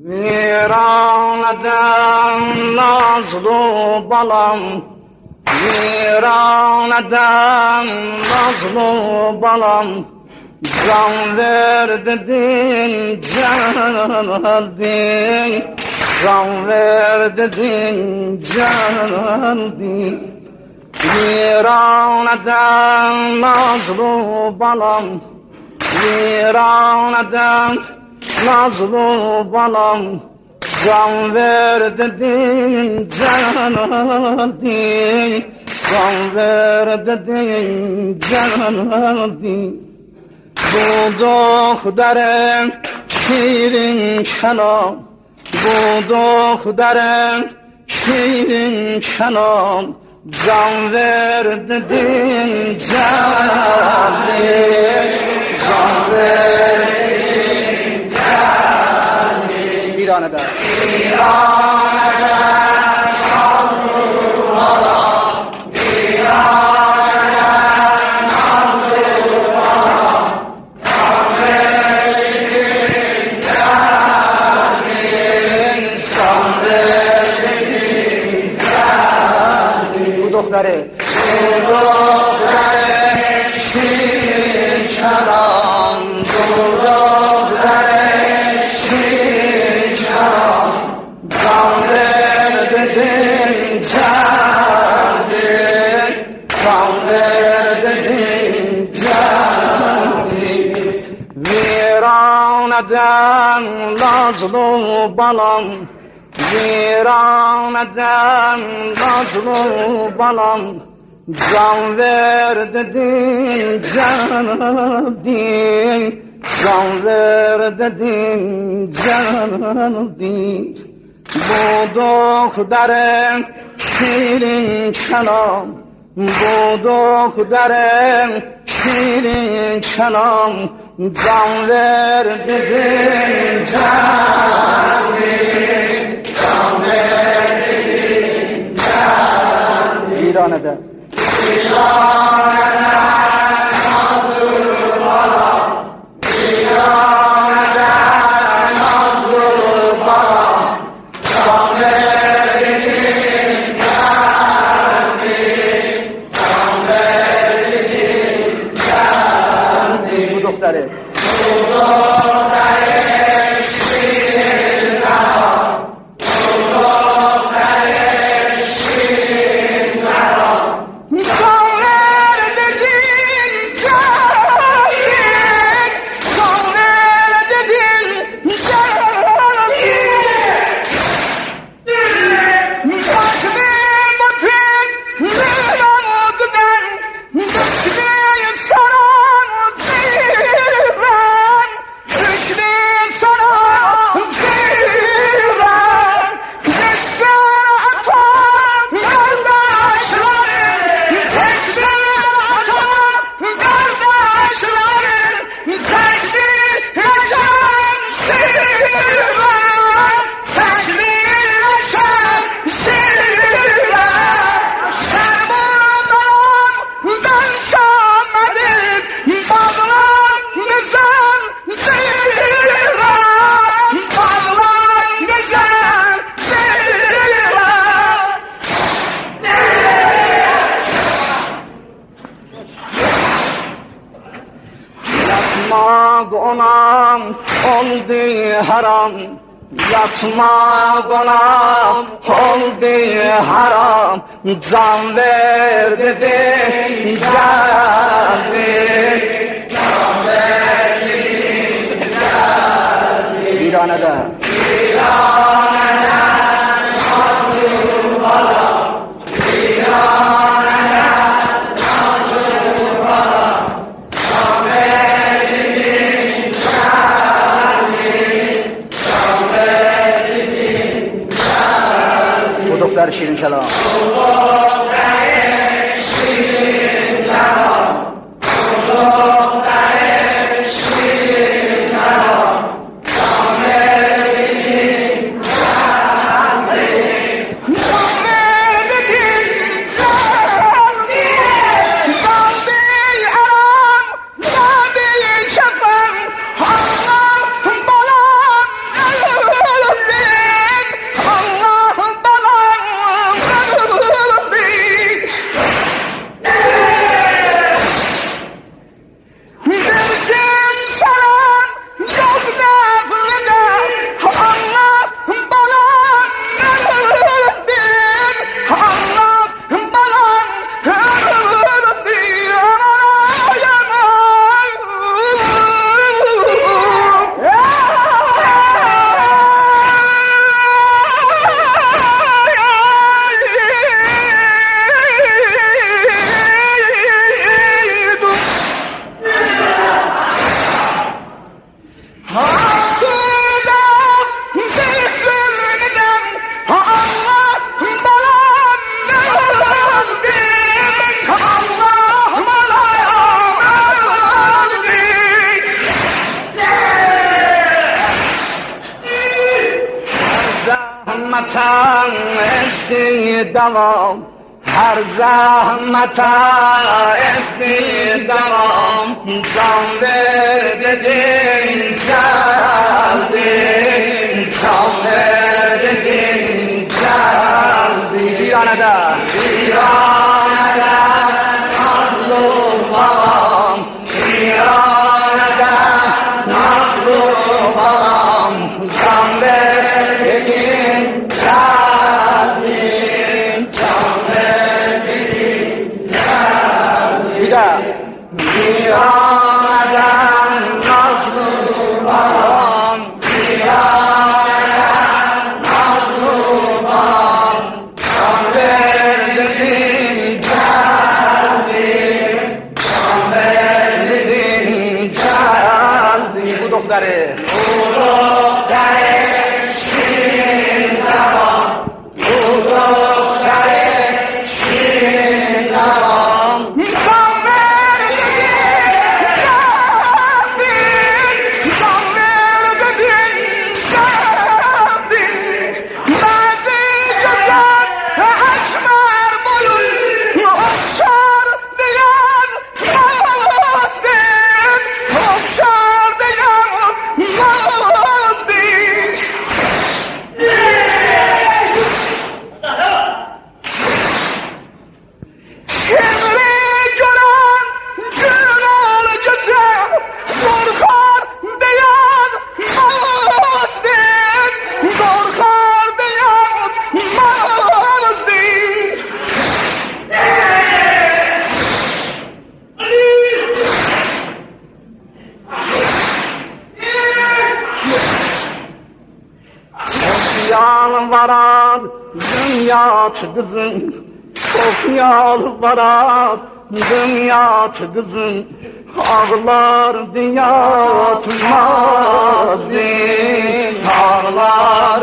ویرانم نازلو بالام ویرانم نازلو بالام can ver dedin candin can ver dedin candin viraneden nazlı balam viraneden nazlı balam can ver dedin candin can ver dedin candin bu دخترم شیرین کلام bu دخترم شیرین کلام can ver dedin canım can ver dedin canım bir an eder دختره شیرین کلام دختره شیرین کلام can ver dedin canım can ver dedin canım viraneden nazlı balam viraneden nazlı balam can ver dedin canım can ver dedin canım bu دخترم şirin kelam bu دخترم şirin kelam can ver dedin canım can ver dedin canım İran'da دختره Günah oldu haram yatma günah oldu haram can ver dedin canım can ver dedin canım İran'da دختر شیرین کلام زحمتم ادی دوام هر زحمتم ادی دوام جان بردین جلدین جان بردین جلدین بیانه در مظلومم بیانه در مظلومم جان بردین جلدین جان بردین جلدین بیانه در مظلومم بیانه در مظلومم جان بردین جلدین جان بردین جلدین او دختره شیرین زبان او دختره شیرین زبان جان بردین جلدین جان بردین جلدین بعضی جزد اشمر بلون افشار دیان ماستین افشار دیان ماستین Kimri gören gün olacaksa korkar diyen mazdin korkar diyen mazdin Çok yalvaran dünya kızım Çok yalvaran dünya kızım Ağlar diyatmazdı Ağlar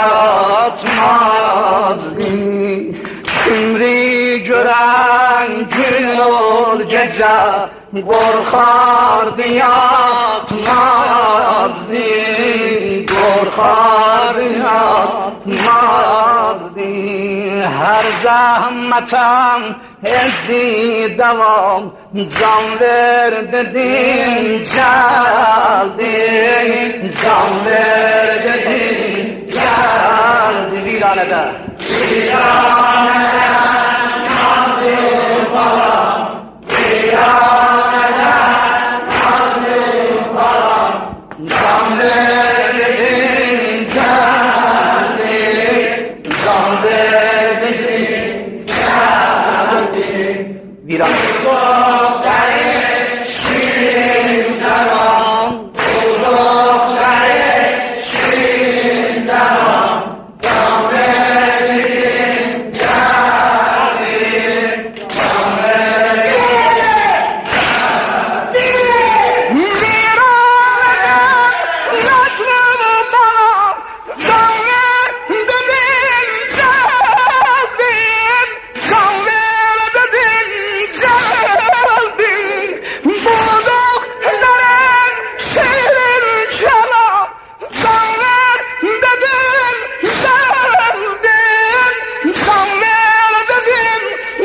diyatmazdı Kimri gören gün ol gece Korkar diyatmazdı Korkar diyatmazdı Her zahmetem ezdi devam Can ver dedin geldin Can ver dedin geldin Viranede Viranede nazlı balam Viranede nazlı balam Can ver dedin geldin Can ver dedin geldin Viranede şirin zaman Kulukları şirin zaman Can verdin geldin Can verdin geldin Viranede nazlı balam Can verdin geldin Can verdin geldin Buldukların şirin çalam Can verdin geldin Can verdin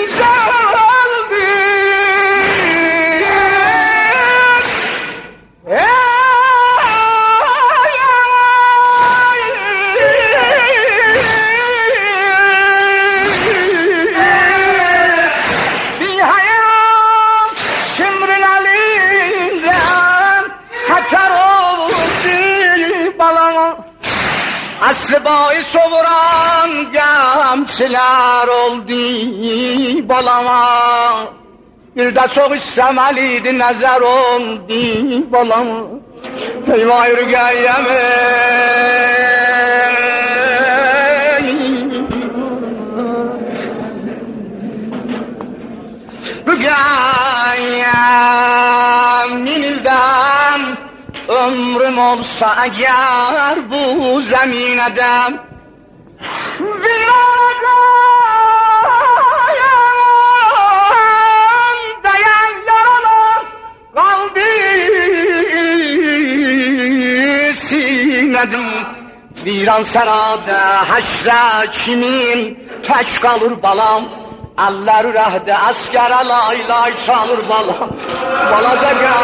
geldin Bir hayal şimrin elinden Haçar oldu balama Aslı boyu sovuran gamçılar oldu balama Bir de çok isteməliydi nəzər oldu balama Eyvah yürügəyəmi Rügəyəm minildən Ömrüm olsa əgər bu zəminədən Viranədən dayan yaralar qaldı sinədim Viran sərada həşrə kimin tək qalır balam. Əlləri rəhdə əskərə lay lay çalır balam. Balaca